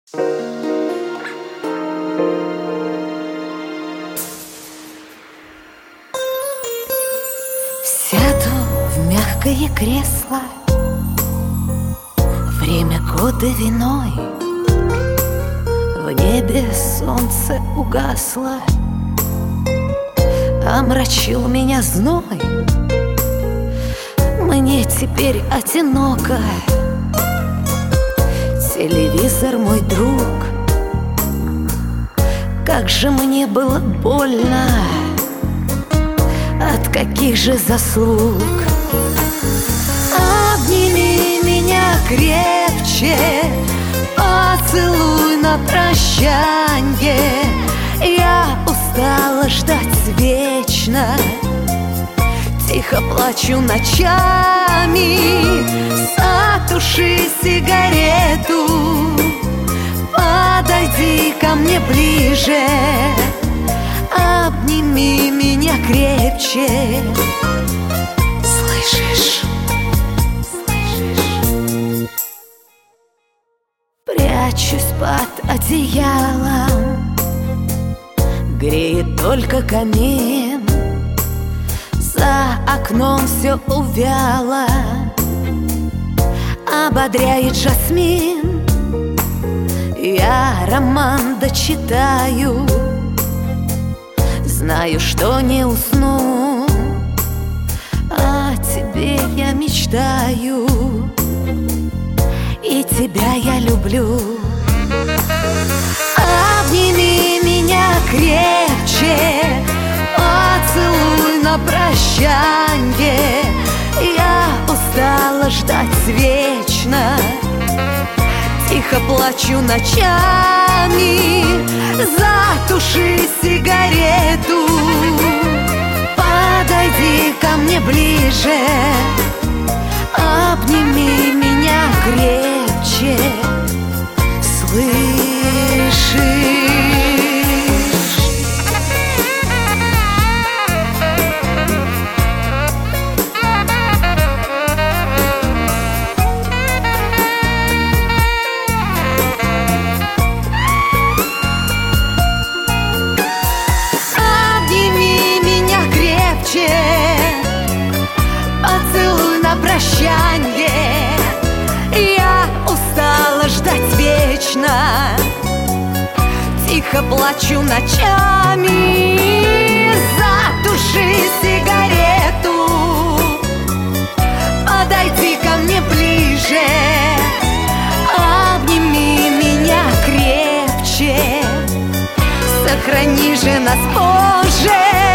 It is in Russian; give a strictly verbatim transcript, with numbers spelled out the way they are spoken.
Сяду в мягкое кресло, время года виной, в небе солнце угасло, омрачил меня зной. Мне теперь одиноко, телевизор мой друг. Как же мне было больно, от каких же заслуг. Обними меня крепче, поцелуй на прощанье. Я устала ждать вечно, тихо плачу ночами. Затуши сигарету, подойди ко мне ближе, обними меня крепче. Слышишь? Слышишь? Прячусь под одеялом, греет только камин. За окном все увяло, ободряет жасмин. Я роман дочитаю, знаю, что не усну. О тебе я мечтаю, и тебя я люблю. Обними меня крепче, поцелуй на прощанье. Я устала ждать вечно, тихо плачу ночами. Затуши сигарету, подойди ко мне ближе, обними меня крепче. Слышишь? Поцелуй на прощанье. Я устала ждать вечно, тихо плачу ночами. Затуши сигарету, подойди ко мне ближе, обними меня крепче. Сохрани же нас позже.